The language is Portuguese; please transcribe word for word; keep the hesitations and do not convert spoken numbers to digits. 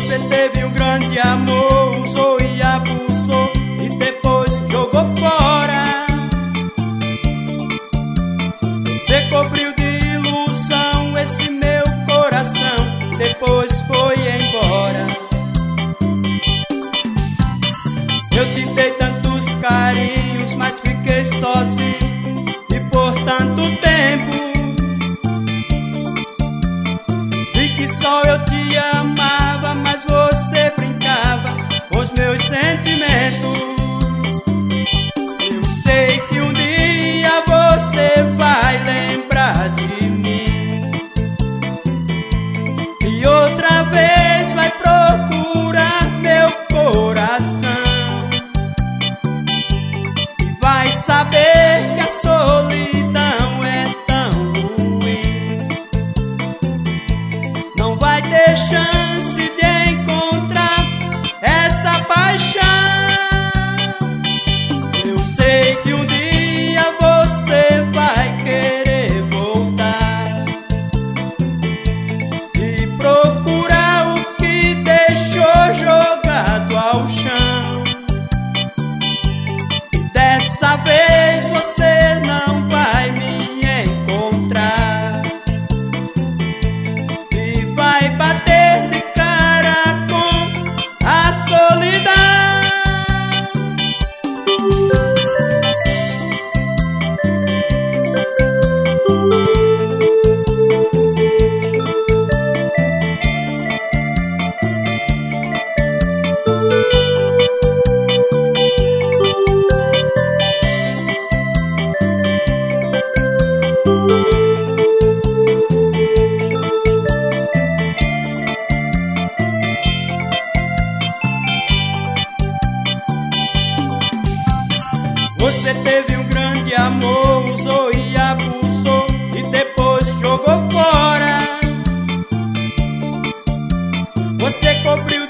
Você teve um grande amor, usou e abusou e depois jogou fora. Você cobriu de ilusão esse meu coração, depois foi embora. Eu te dei tantos carinhos, mas fiquei sozinho e por tanto tempo vi que só eu te amava, mas você brincava com os meus sentimentos. Eu sei que um dia você vai lembrar de mim e outra vez vai procurar meu coração e vai saber que a solidão é tão ruim. Não vai ter chance de encontrar essa paixão. Eu sei que um dia você vai querer voltar e procurar o que deixou jogado ao chão. Dessa vez você não vai me encontrar e vai bater de cara com a solidão. Você teve um grande amor, usou e abusou e depois jogou fora. Você cobriu